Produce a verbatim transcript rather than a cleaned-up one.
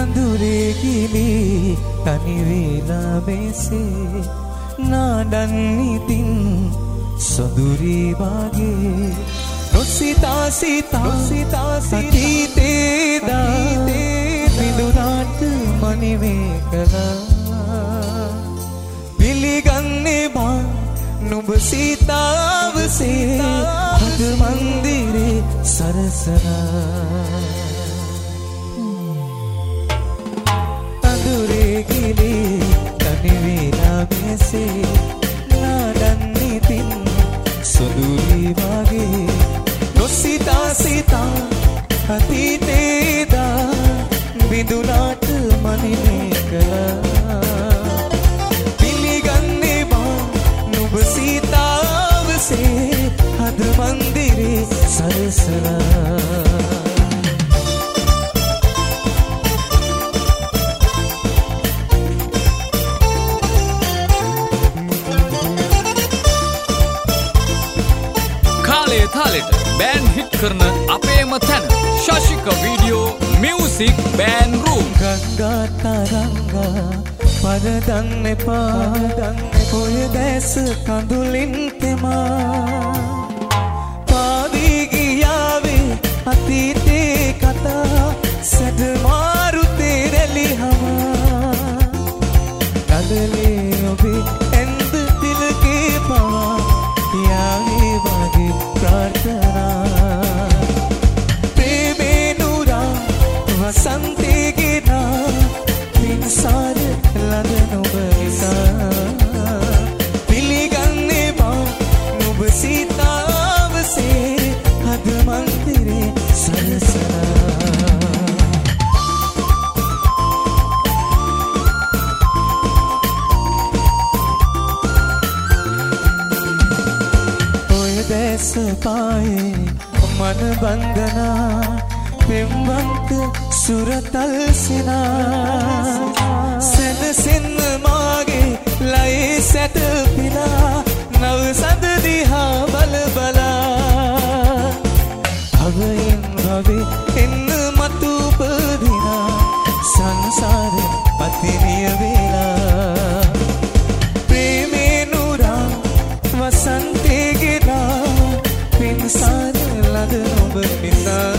අඳුරේ ගිලි තනි වේලා මෙසේ නාඩන් ඉතින් සොඳුරි වාගේ නොසිතා සිතා සිතා අතීතේ දාතේ විඳුනාට මනිවේ කළා පිළිගන්නේ බා නුඹ සීතාවසේ හද මන්දිරේ සරසනා අඳුරේ ගිලි තනි වේලා මෙසේ නාඩන් ඉතින් සොඳුරි වාගේ නොසිතා සිතා අතීතේ දා විඳුනාට මනිනේ කළා පිළිගන්නේ බා නුඹ සීතාවසේ හද මන්දිරේ සරසලා තාලෙට බෑන්ඩ් හිට් කරන අපේම තැන Shashika video music band room Ganga Tharanga පරදන්න එපා ඔය දැස කඳුලින් තෙමා පාදී ගියාවේ අතීතේ කතා සැඩ මාරු තේරෙලි හමා කදලේ ඔබේ ඇන්ද තිලකේ පවා යාගේ වගේ ප්‍රාර්ථනා ප්‍රේමේ නුරා වසන්තේ ගෙනා පින්සාර ලද නුඹ නිසා පිළිගන්නේ බා නුඹ සීතාවසේ හද මන්දිරේ සරසනා දැස පායේ මන බන්ධනා පෙම්වන්ත සුරතල් සිනා සැදසෙන්න මාගේ ලයේ සැට පිලා නව සඳ දිහා බල බලා භවයෙන් භවේ එන්න මතු උපදිනා සංසාර පතිනිය වෙලා ප්‍රේමේ නුරා වසන්තේ ගෙනා පින්සාර ලද ඔබ නිසා